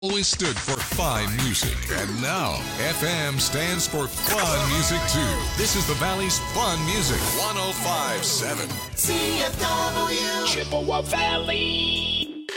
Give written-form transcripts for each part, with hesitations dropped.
always stood for fine music, and now FM stands for fun music too. This is the Valley's fun music, 105.7 CFW Chippewa Valley.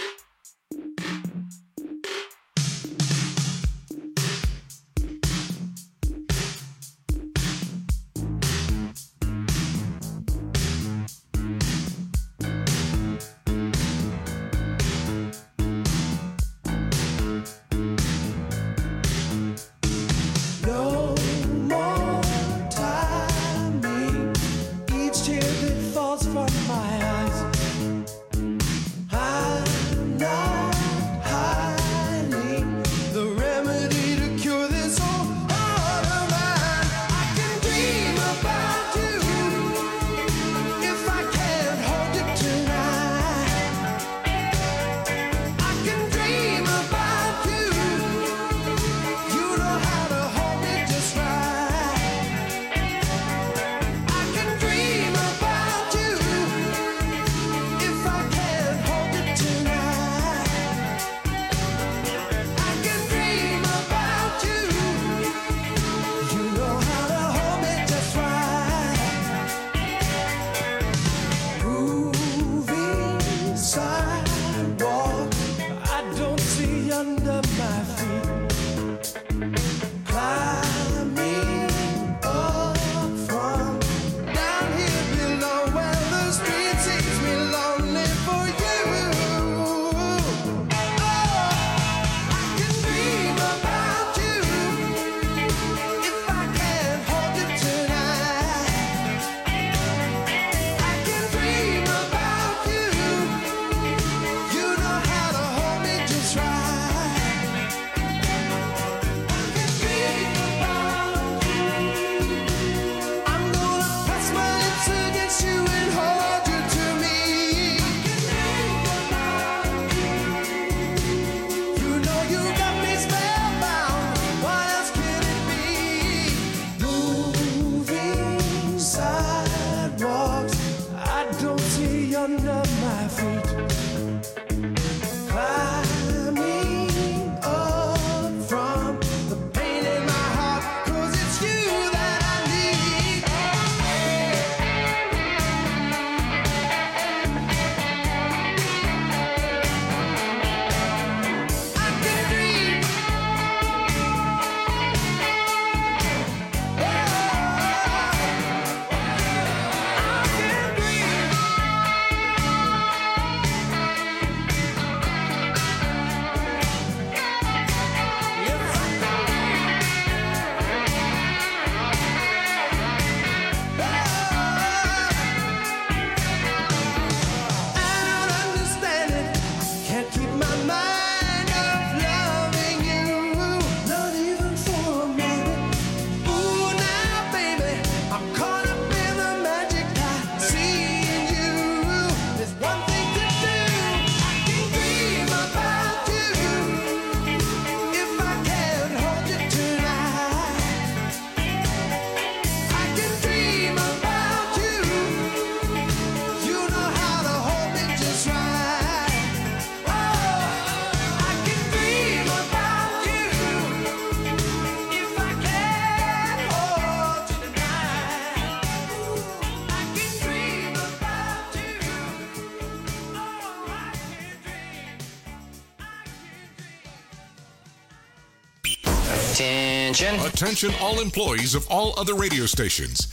Attention all employees of all other radio stations.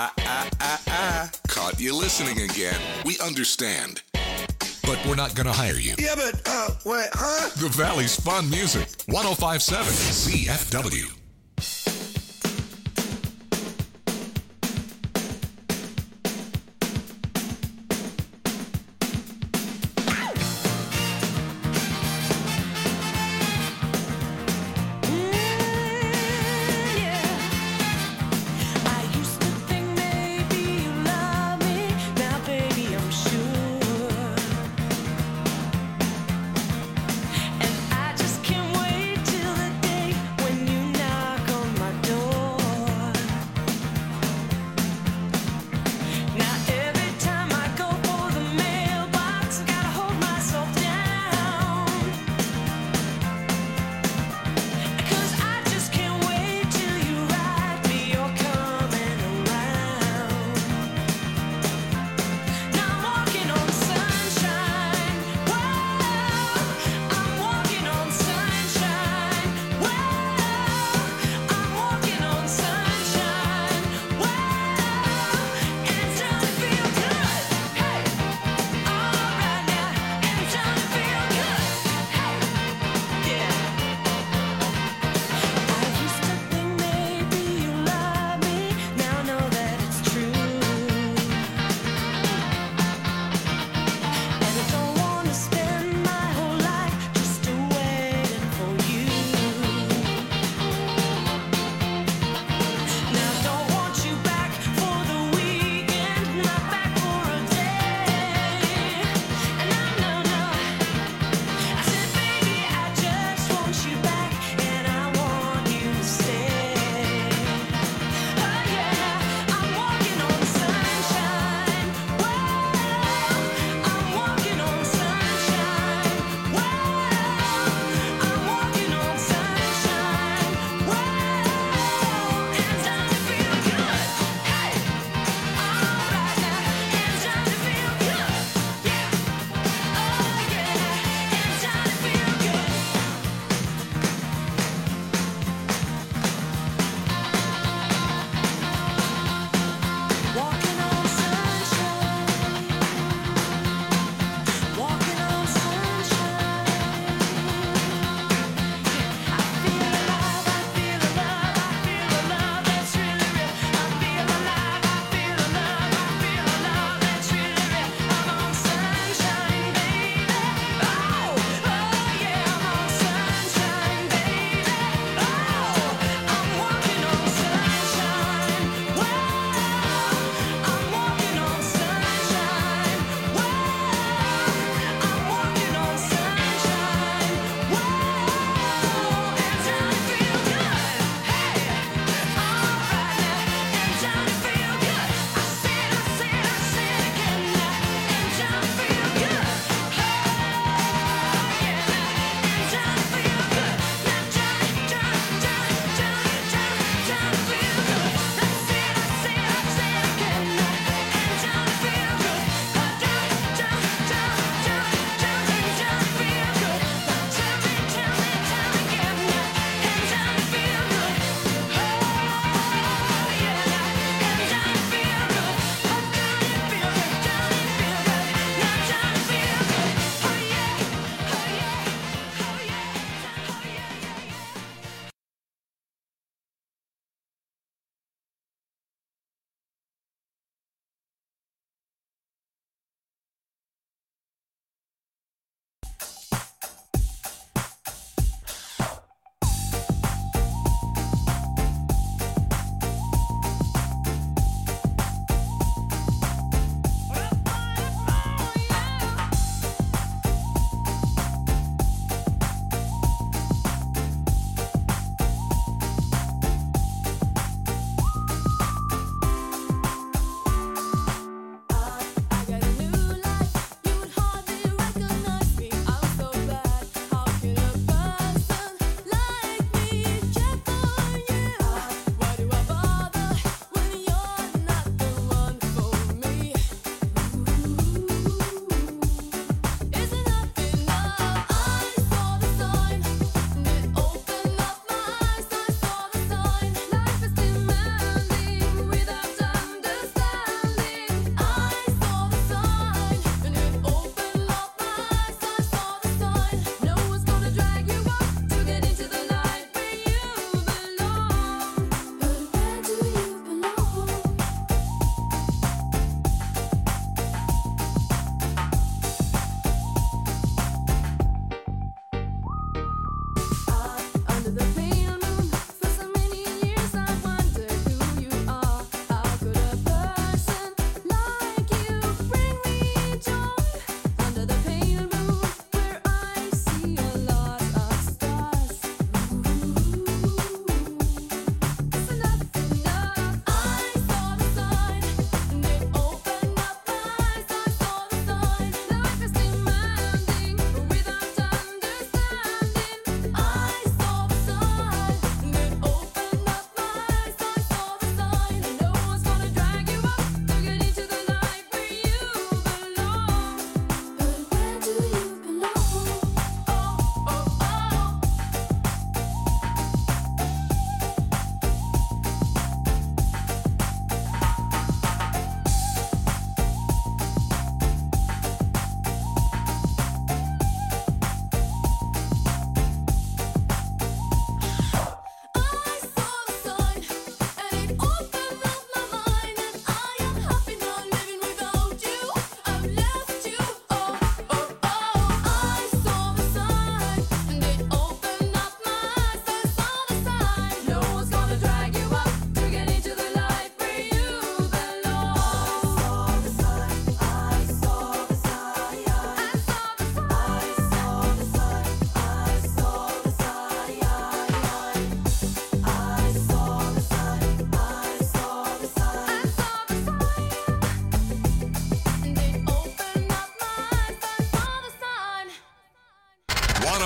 Caught you listening again. We understand. But we're not going to hire you. Yeah, but, what, huh? The Valley's fun music. 105.7 CFW. And I just can't wait till the day when you know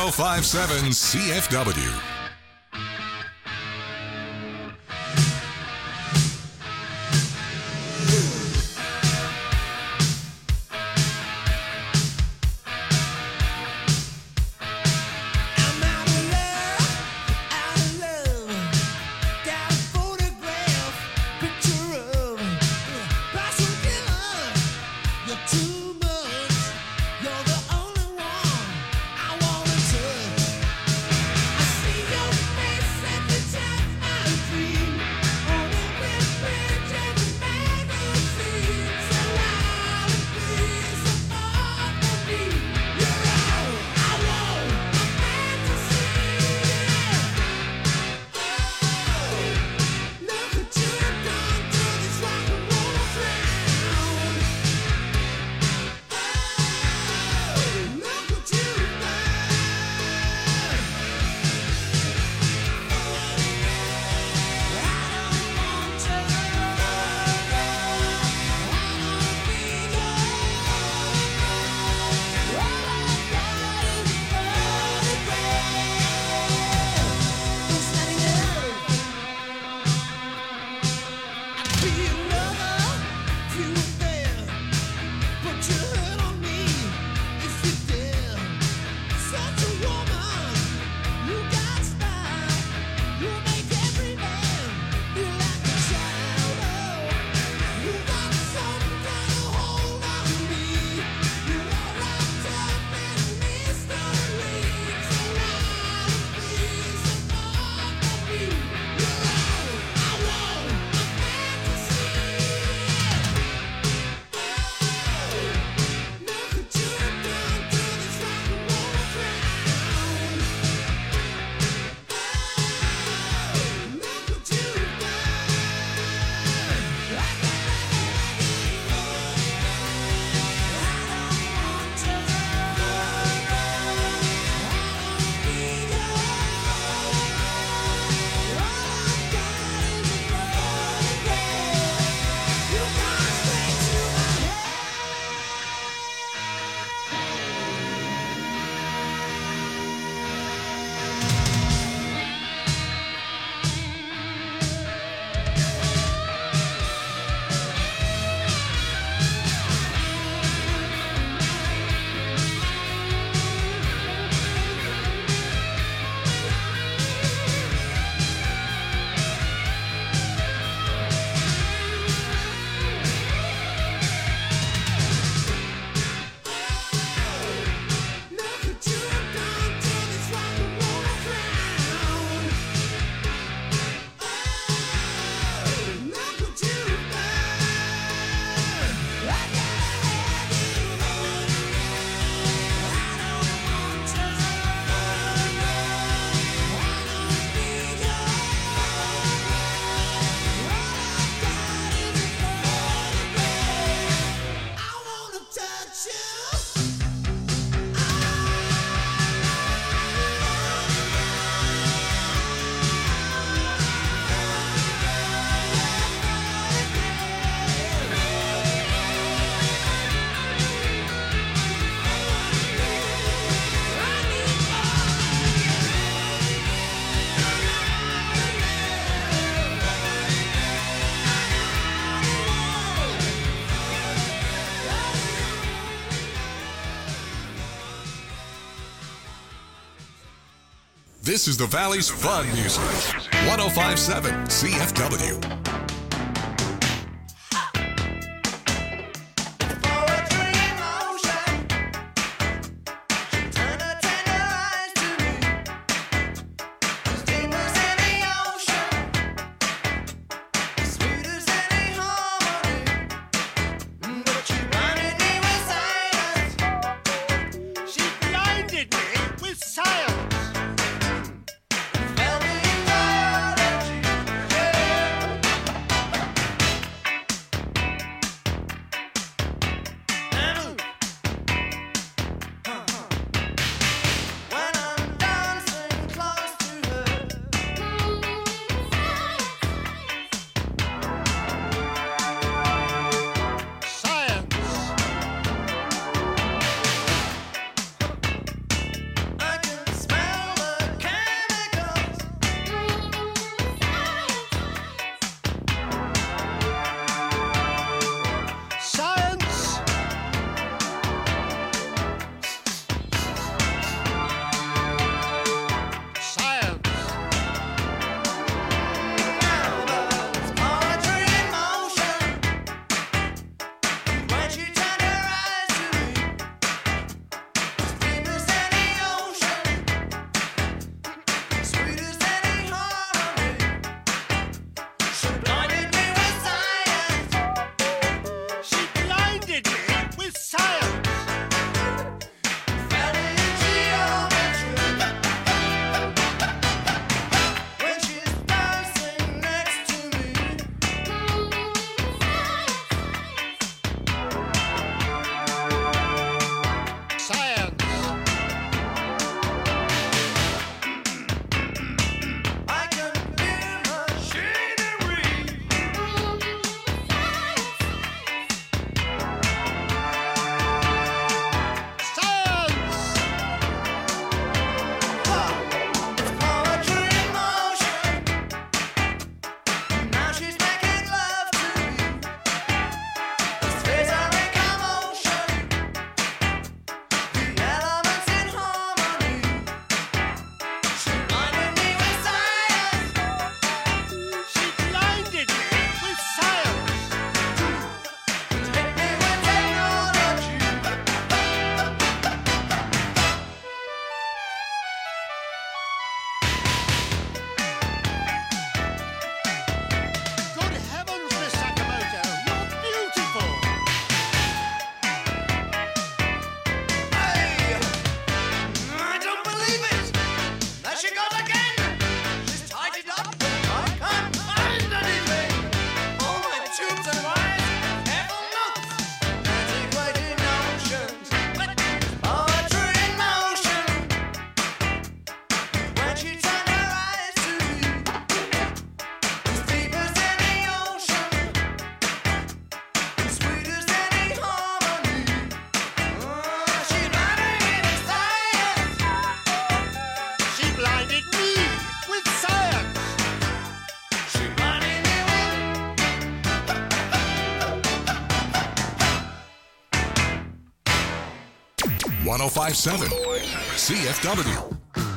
1057 CFW. This is the Valley's Fun Music. 1057 CFW. 1057 CFW.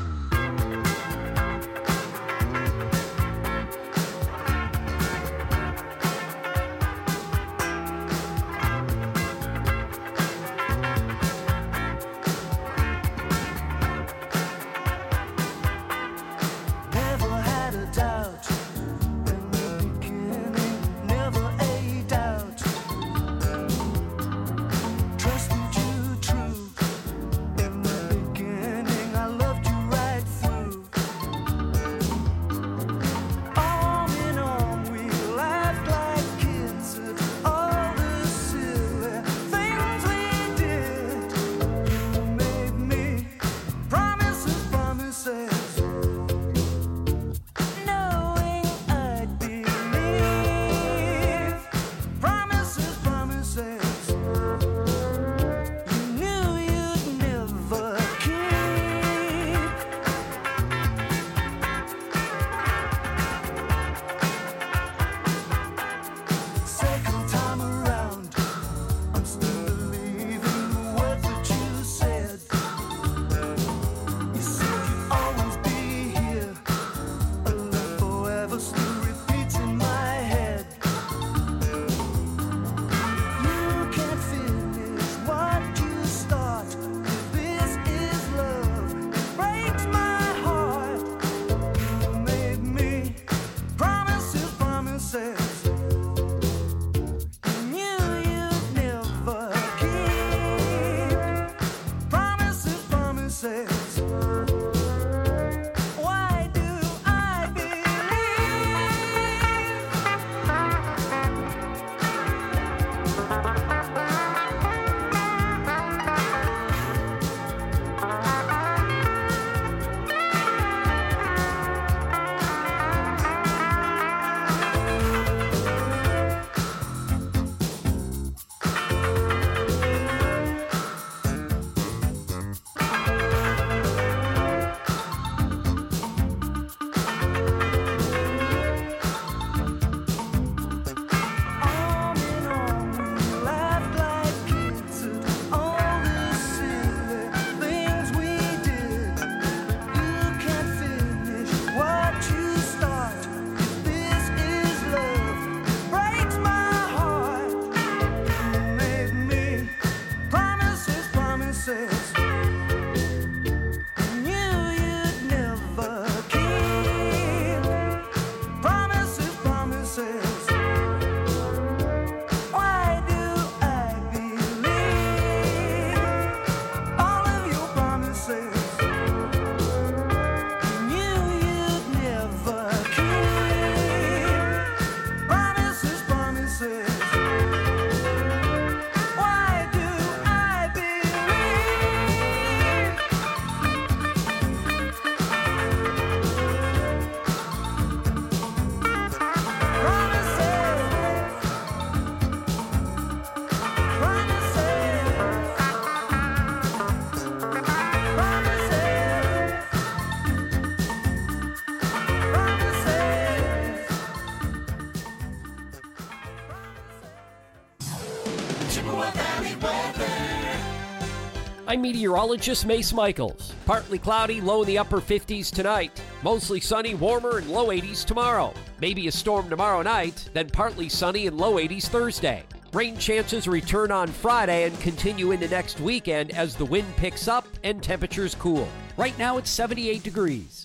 I'm meteorologist Mace Michaels. Partly cloudy, low in the upper 50s tonight. Mostly sunny, warmer, and low 80s tomorrow. Maybe a storm tomorrow night, then partly sunny and low 80s Thursday. Rain chances return on Friday and continue into next weekend as the wind picks up and temperatures cool. Right now it's 78 degrees.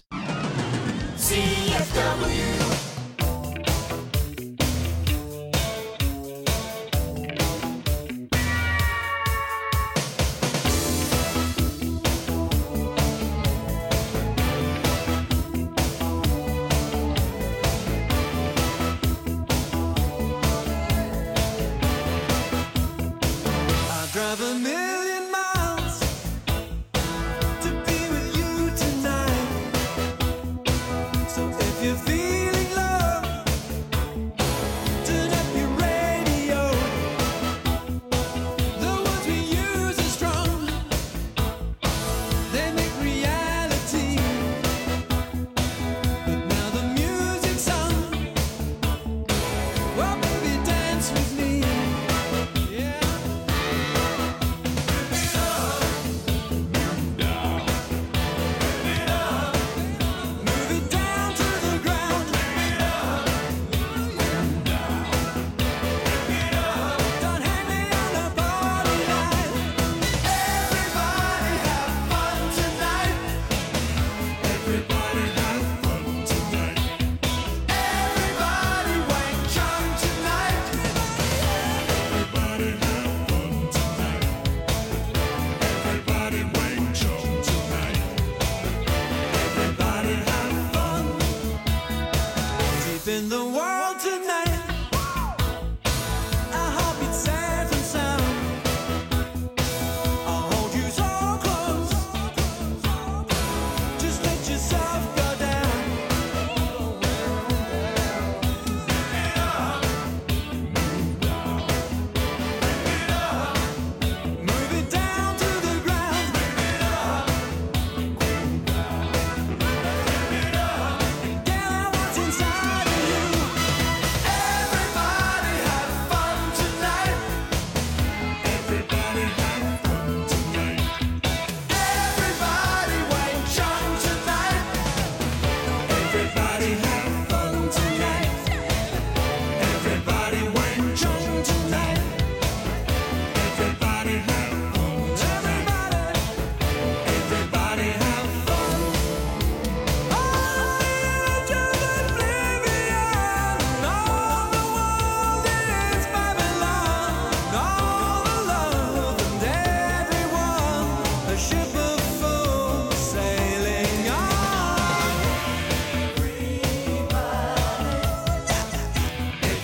CFW. Drive a million miles to be with you tonight. So if you feel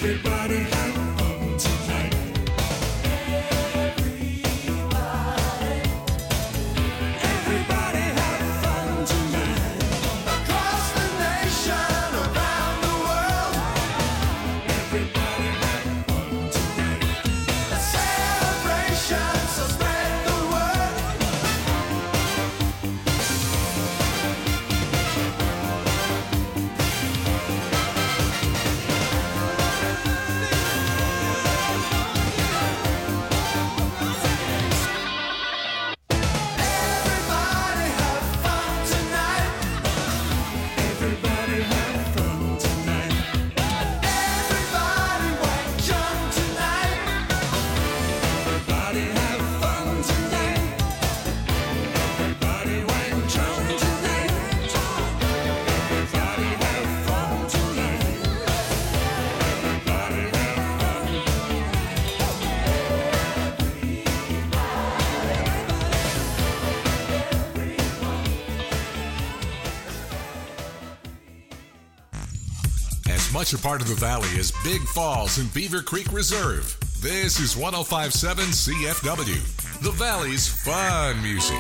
Everybody have fun tonight. Everybody have fun tonight. Across the nation, around the world. Everybody have fun tonight. A celebration, so spread the word. Everybody have fun tonight. Everybody have fun tonight. Everybody white jump tonight. Everybody have fun tonight. Everybody white jump tonight. Everybody have fun tonight. Everybody have As much a part of the valley as Big Falls and Beaver Creek Reserve, this is 105.7 CFW, the Valley's fun music.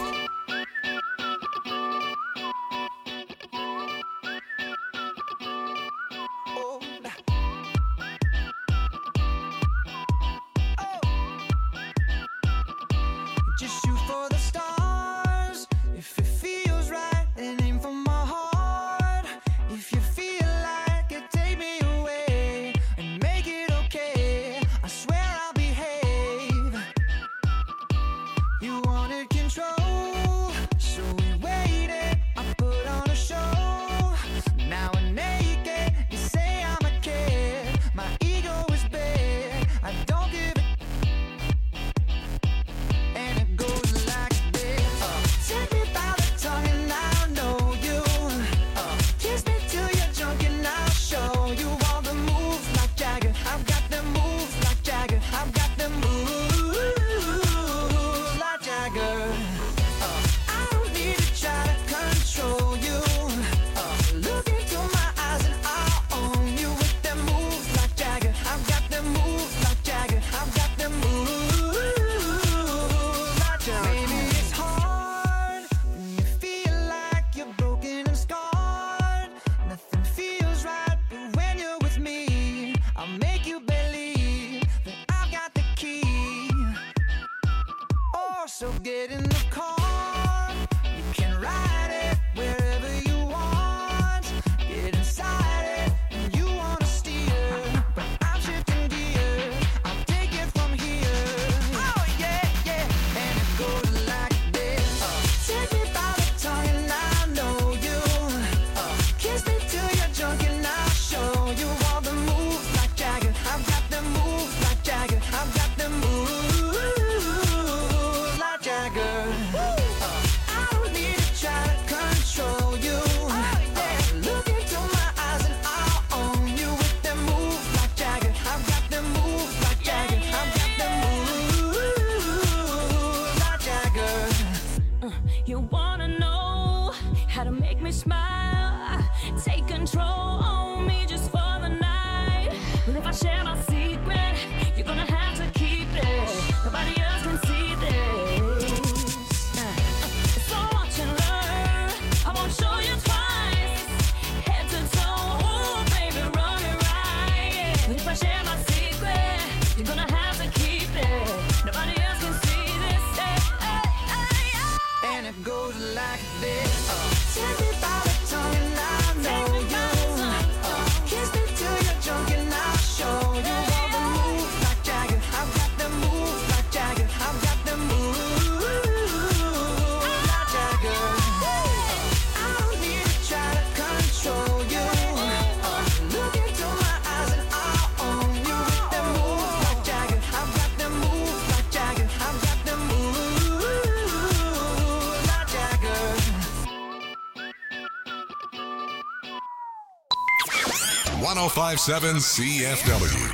Just shoot for the stars if it feels right, and aim for my heart. If you feel like it, take me away and make it okay. I swear I'll behave. You wanted control, so we waited. I put on a show. Now we're naked. You say I'm a kid. My ego is big. I don't give a and it goes like this. Take me by the tongue and I'll know you. Kiss me till you're drunk and I'll show you all the moves like Jagger. I've got them moves like Jagger. I've got them moves like Jagger. I don't need to try to control you. Look into my eyes and I'll own you with them moves like Jagger. I've got them moves like Jagger. I've got them moves like Jagger. Maybe it's hard when you feel like you're broken and scarred. Nothing feels right, but when you're with me, I'll make you believe that I've got the key. Oh, so get in the car. You can ride it wherever you want. Get inside it and you wanna steer, but I'm shifting gear. I'll take it from here. Oh yeah, yeah, and it goes like this. Take me by the tongue and I know you. Kiss me till you're drunk and I'll show you all the moves like Jagger. I've got them moves like Jagger. I've got them moves like Jagger. I don't need to try to control you. Look into my eyes and I'll own you with them moves like Jagger. I've got them moves like Jagger. I've got them moves like Jagger. You wanna know how to make me smile? Take control on me just for the night. But if I share my secret, you're gonna have to keep it. Nobody else can see this. So watch and learn. I won't show you twice. Head to toe, ooh, baby, run it right. But if I share my secret, you're gonna have to keep it. Nobody else can see this. And it goes like this. Take me by the tongue and I know you. Kiss me till you're drunk and I'll show you all the moves like Jagger. I've got them moves like Jagger. I've got them moves like Jagger. I don't need to try to control you. Look into my eyes and I'll own you with them moves like Jagger. I've got them moves like Jagger. I've got them moves like Jagger. 105.7 CFW.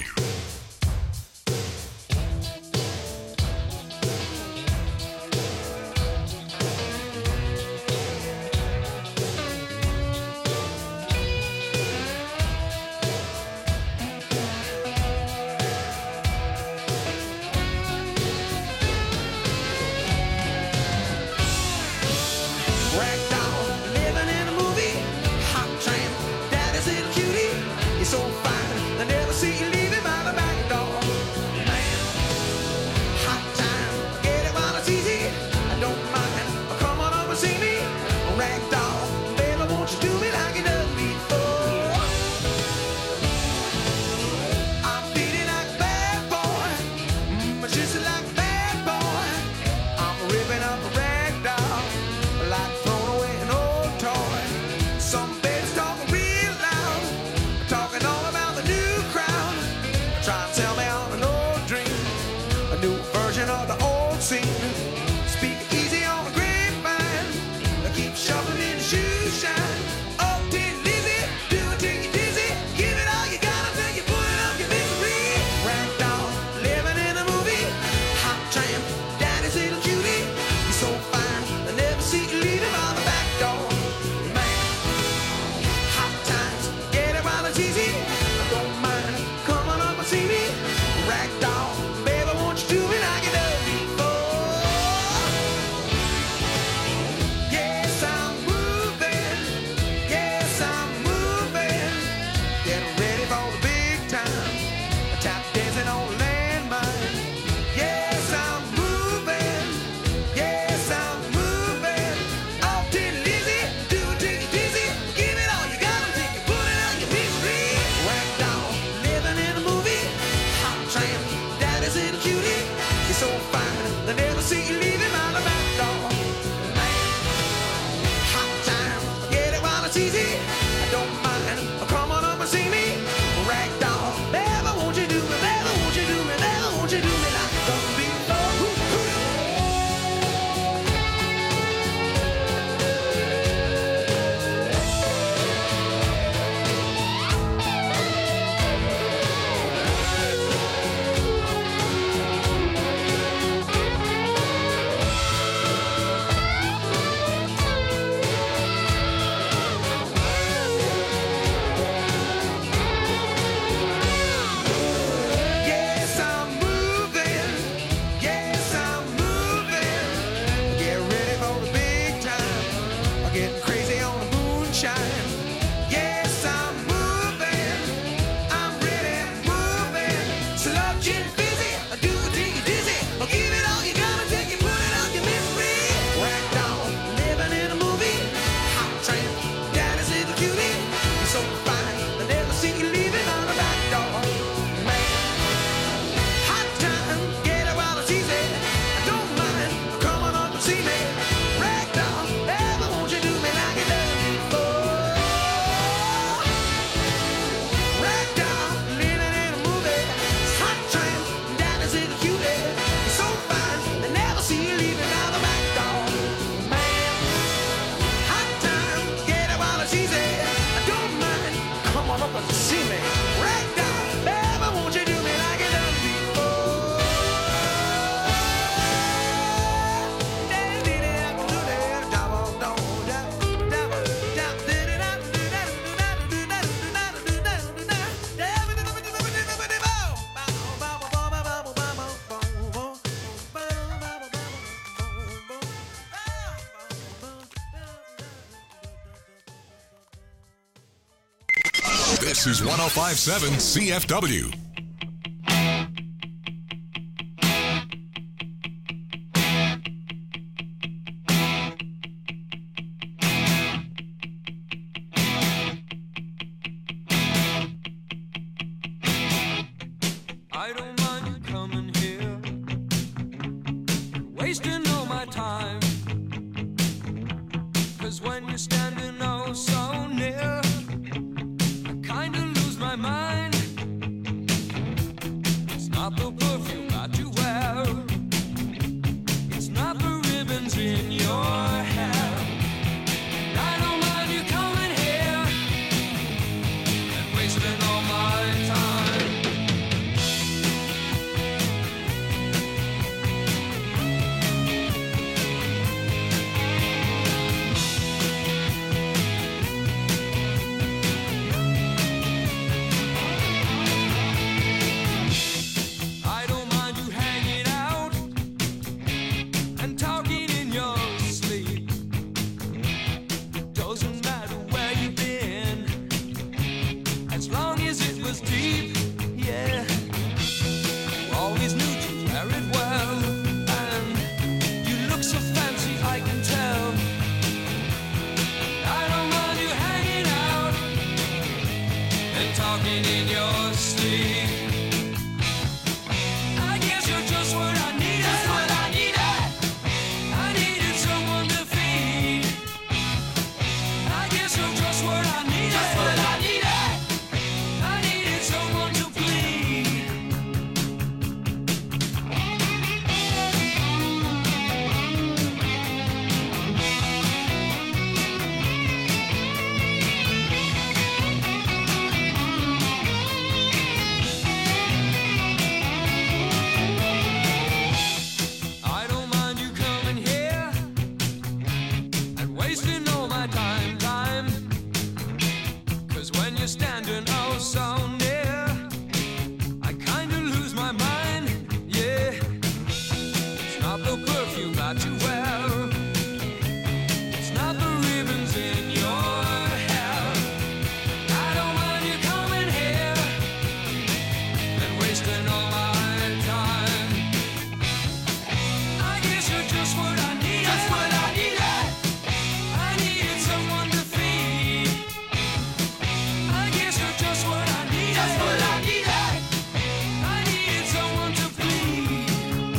This is 105.7 CFW. I don't mind you coming here, wasting all my time. 'Cause when you're standing oh so near, I kinda lose my mind. It's not the perfume that you wear, it's not the ribbons in your hair. I don't mind you coming here and wasting all my time. I don't mind you hanging out and talking in your sleep. Doesn't matter where you've been, as long as it was deep, yeah. You always knew to wear it well, and you look so fancy, I can tell. I don't mind you hanging out and talking in your sleep. I guess you're just what I needed. Just what I needed. I needed someone to feed. I guess you're just what I needed. Just what I needed. I needed someone to bleed. I don't mind you coming here and wasting all my time. 'Cause when you're standing oh so near, I kinda lose my mind, yeah. It's not the perfume that you wear, it's not the ribbons in your hair. I don't mind you coming here and wasting all my time. I guess you're just what I needed. Just what I needed. I needed someone to feed. I guess you're just what I needed. Just what I needed. I needed someone to bleed.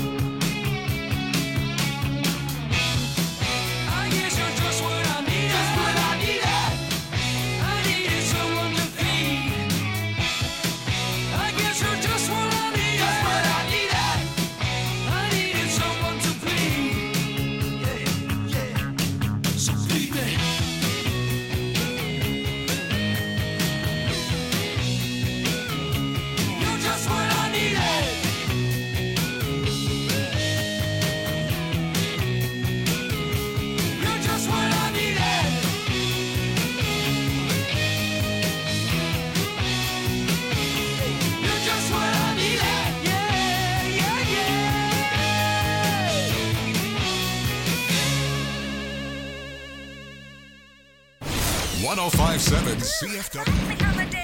I guess you're just what I needed. Just what I needed. I needed someone to feed. I guess you're just what I needed. Just what I needed. I needed someone to bleed. Yeah, yeah. So bleed me. You're just what I needed. You're just what I needed. You're just what I needed. Yeah, yeah, yeah. 105.7 CFW.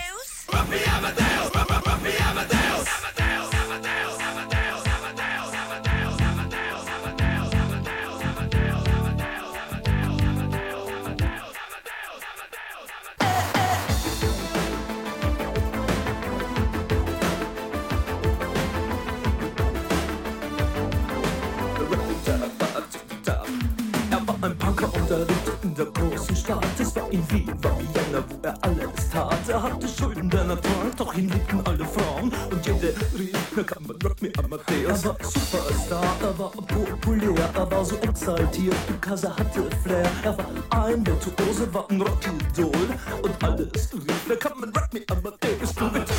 Er war ein Punker und er lebte in der großen Stadt. Es war in Wien, war Vienna, wo er alles tat. Er hatte Schulden, der Natur, doch ihn liebten alle Frauen. Und jede rief, na kann man Rock me Amadeus. Er war Superstar, er war populär, er war so exaltiert, because er hatte Flair. Er war ein Virtuose, war ein Rockidol. Und alles rief, na kann man Rock me Amadeus. Du mit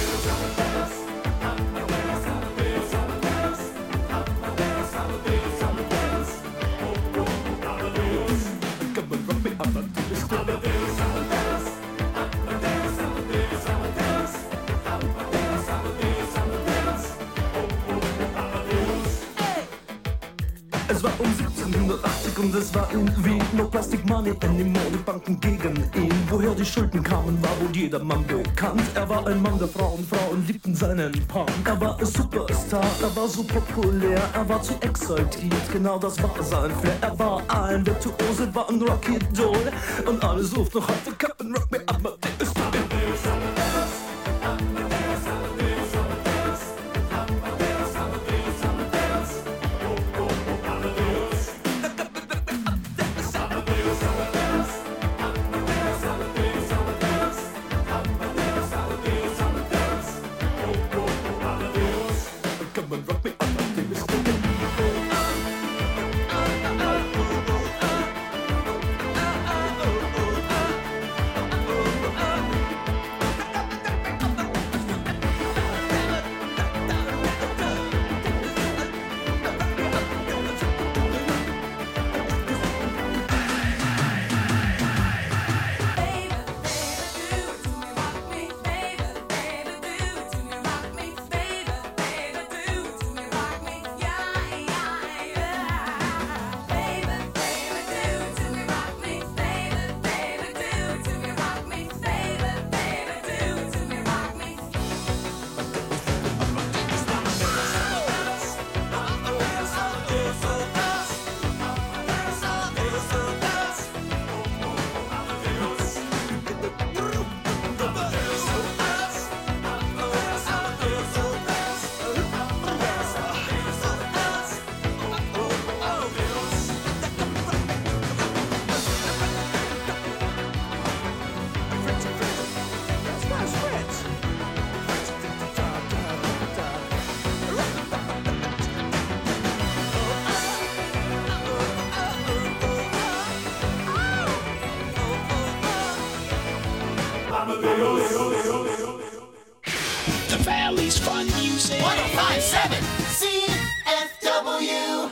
Es war um 1780 Bank und es war in Wien. No Plastic Money anymore, die Banken gegen ihn. Woher die Schulden kamen, war wohl jedermann bekannt. Er war ein Mann der Frauen, Frauen liebten seinen Punk. Er war ein Superstar, er war so populär, er war zu exaltiert, genau das war sein Flair. Er war ein Virtuose, war ein Rocky-Doll und alle suchten noch heute Captain Rock Me Amadeus. The Valley's fun music. 1057 CFW.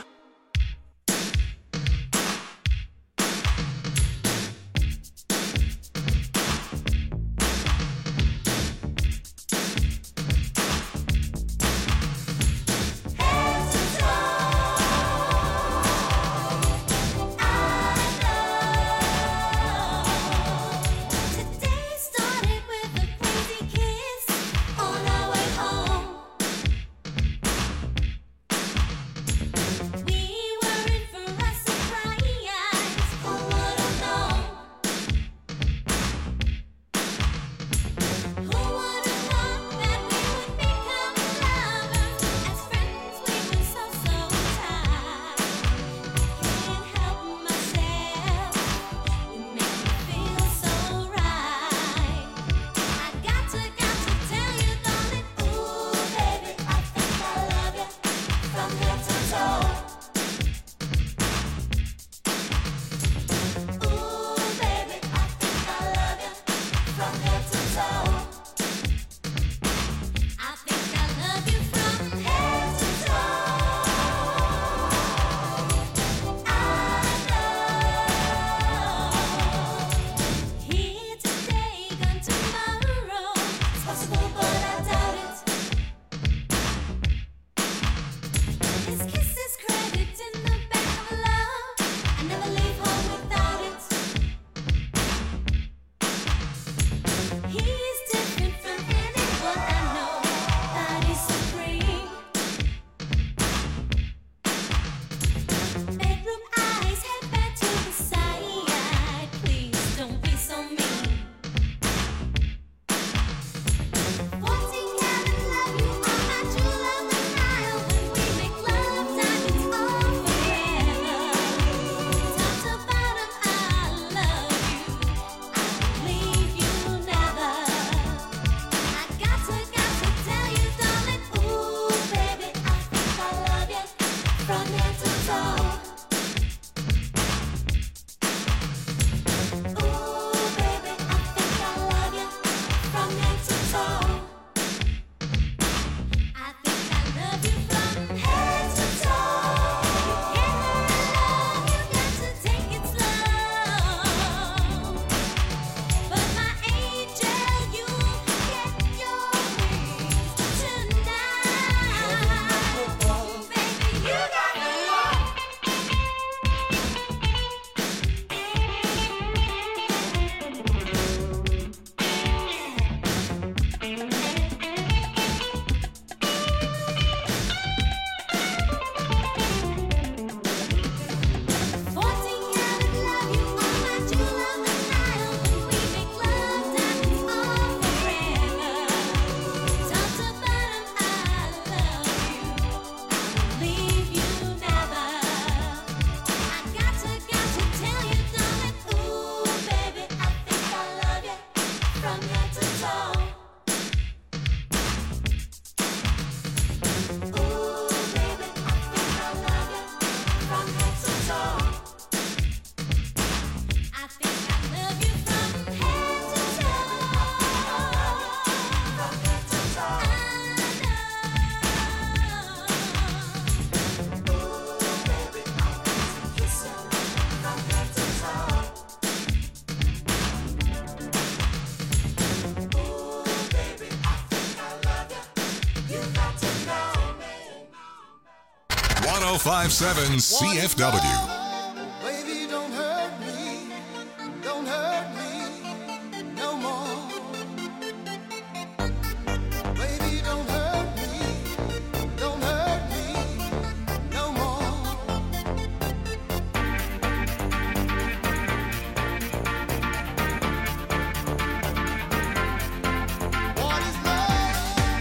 1057 CFW. Baby, don't hurt me. Don't hurt me no more. Baby, don't hurt me. Don't hurt me no more. What is love?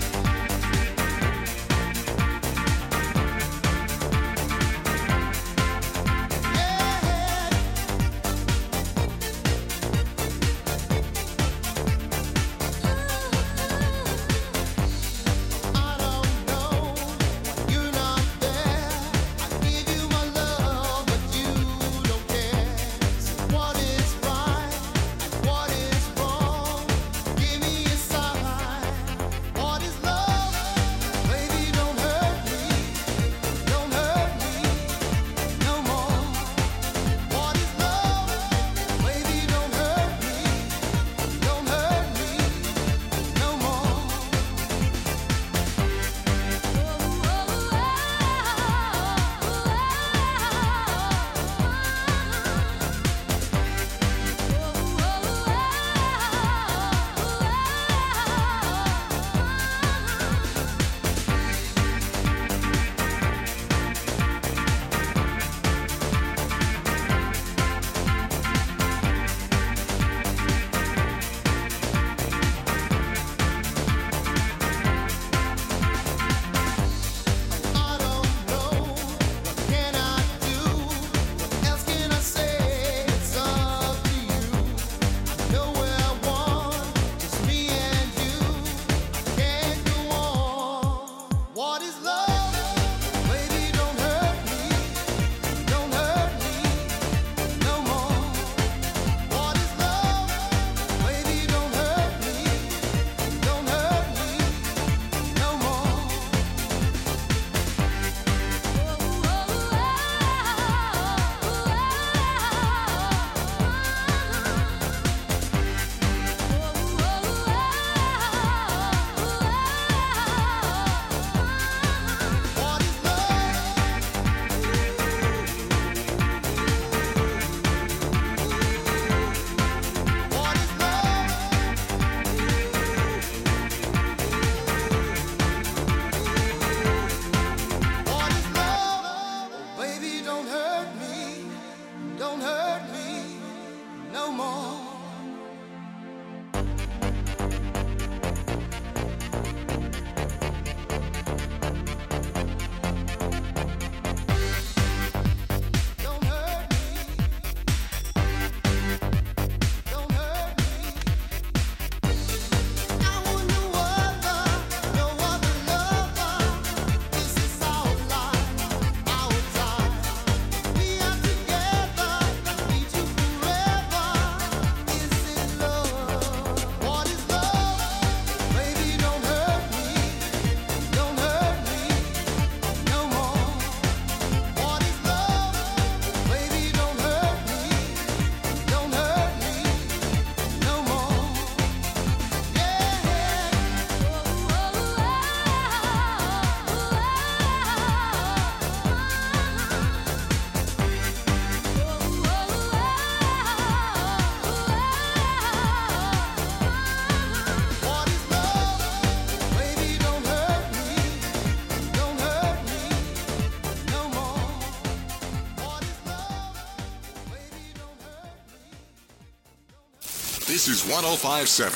This is 1057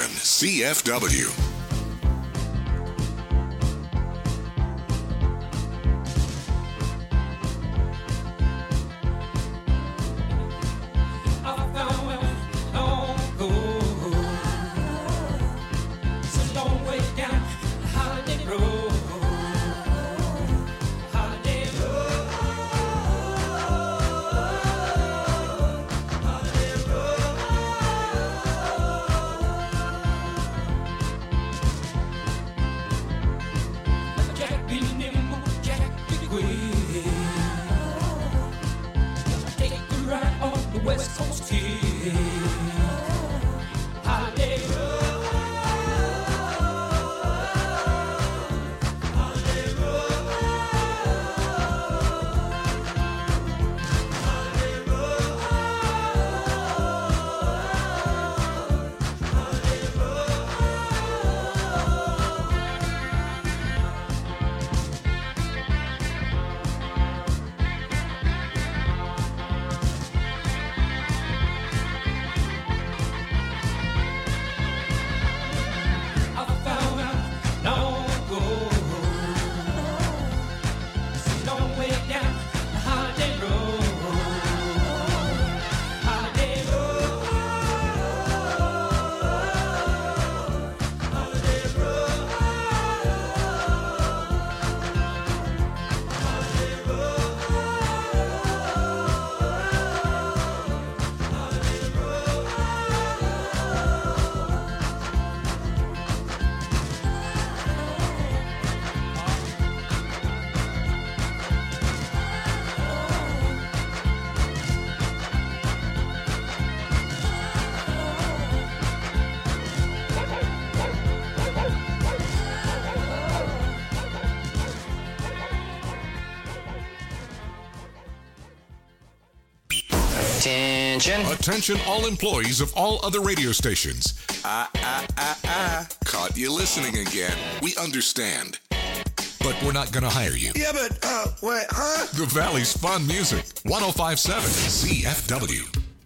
CFW. Attention. Attention all employees of all other radio stations. Caught you listening again. We understand. But we're not going to hire you. Yeah, but, wait, huh? The Valley's fun music. 105.7 CFW.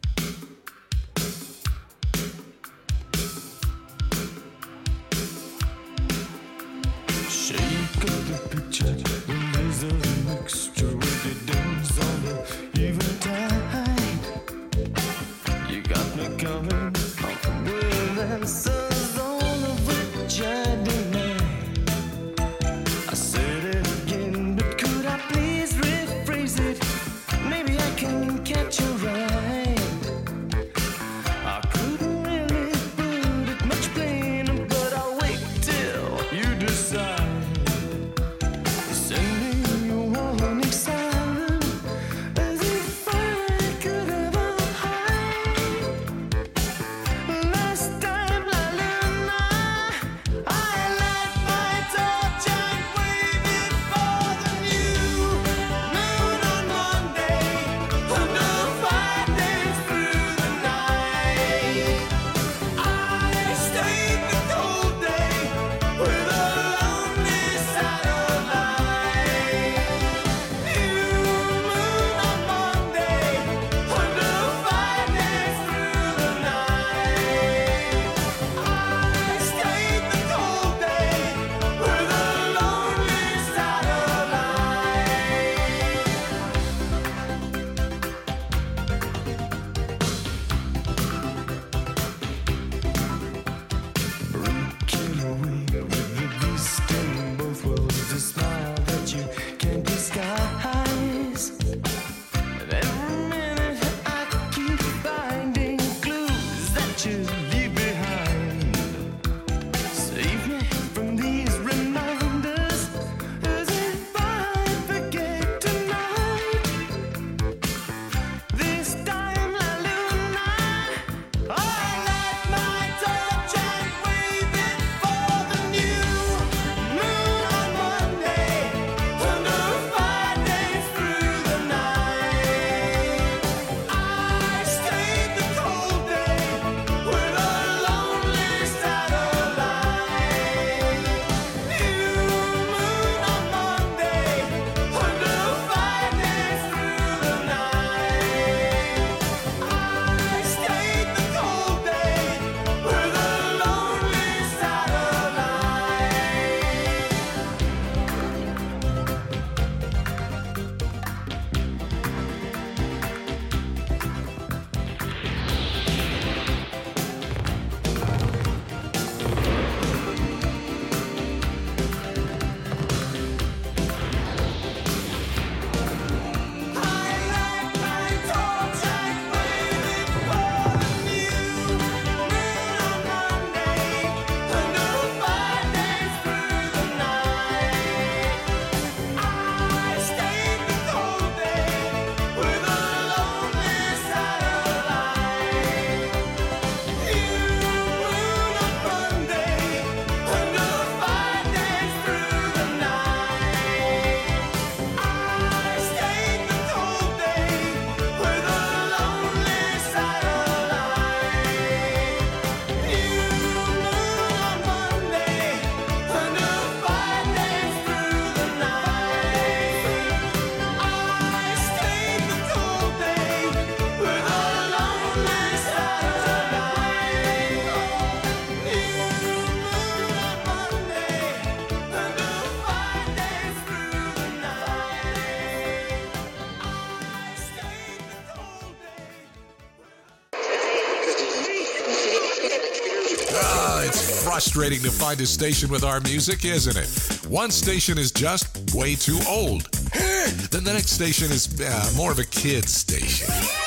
Shake up the picture, there's a mixture with your dance on the eventide. You got me coming off with answers all of which I deny. I said it again, but could I please rephrase it? Maybe I can catch your eye. I couldn't really put it much plainer, but I'll wait till you decide. Sending you warning silent, as if I could ever hide. Last time I learned I light my torch and wave it for the new moon on Monday. Under 5 days through the night, I stayed the cold day with a lonely satellite. New moon on Monday. Under 5 days through the night, I stayed the cold day with a lonely Breaking away with the beast in both worlds, a smile that you can't disguise. And every minute I keep finding clues that you leave behind. Save me from these reminders, as if I forget tonight. This time, La Luna, I light my torch and wave it for the new moon on Monday. Under 5 days through the night, I stayed the cold day with a lonely satellite. New moon on Monday. Under 5 days through the night, I stayed the cold day with a lonely It's frustrating to find a station with our music, isn't it? One station is just way too old. Then the next station is more of a kid's station.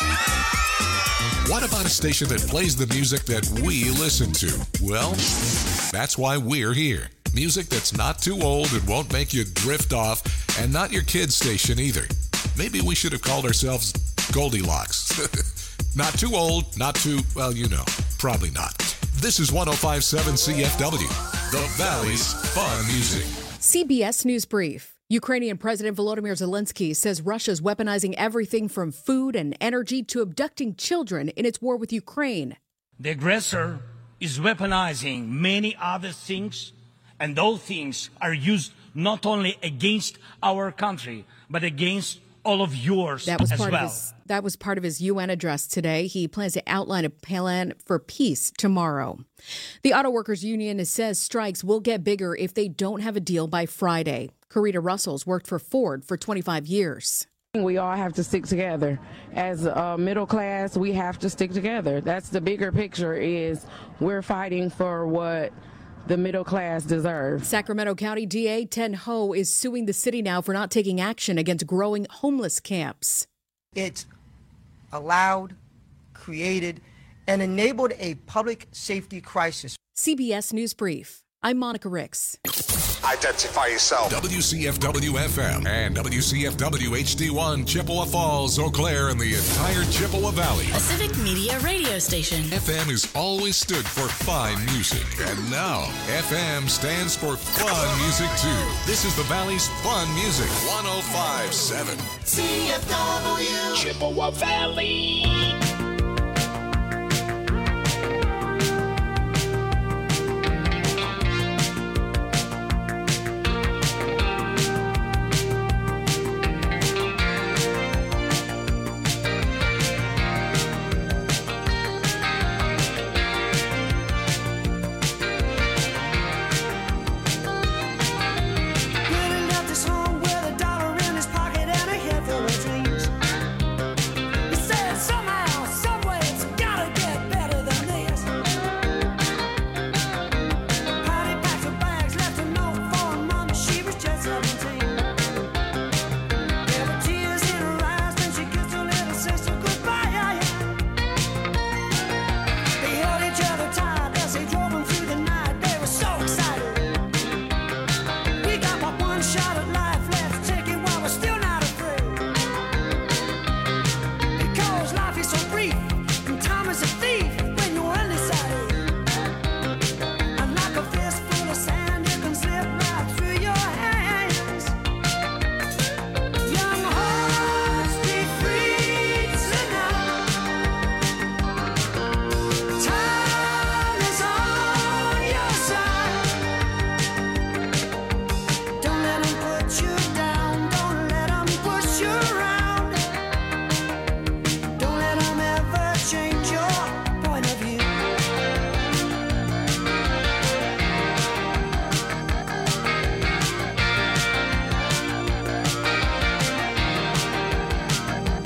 What about a station that plays the music that we listen to? Well, that's why we're here. Music that's not too old and won't make you drift off, and not your kid's station either. Maybe we should have called ourselves Goldilocks. Not too old, not too, well, you know, probably not. This is 105.7 CFW, the Valley's fun music. CBS News Brief. Ukrainian President Volodymyr Zelensky says Russia's weaponizing everything from food and energy to abducting children in its war with Ukraine. The aggressor is weaponizing many other things, and those things are used not only against our country, but against all of yours as well. That was part of his UN address today. He plans to outline a plan for peace tomorrow. The Auto Workers Union says strikes will get bigger if they don't have a deal by Friday. Karita Russell's worked for Ford for 25 years. We all have to stick together. As a middle class, we have to stick together. That's the bigger picture, is we're fighting for what the middle class deserves. Sacramento County DA Ten Ho is suing the city now for not taking action against growing homeless camps. It allowed, created, and enabled a public safety crisis. CBS News Brief. I'm Monica Ricks. Identify yourself. WCFW-FM and WCFW HD1, Chippewa Falls, Eau Claire, and the entire Chippewa Valley. A civic media radio station. FM has always stood for fine music. And now, FM stands for fun music, too. This is the Valley's fun music. 105.7. CFW. Chippewa Valley.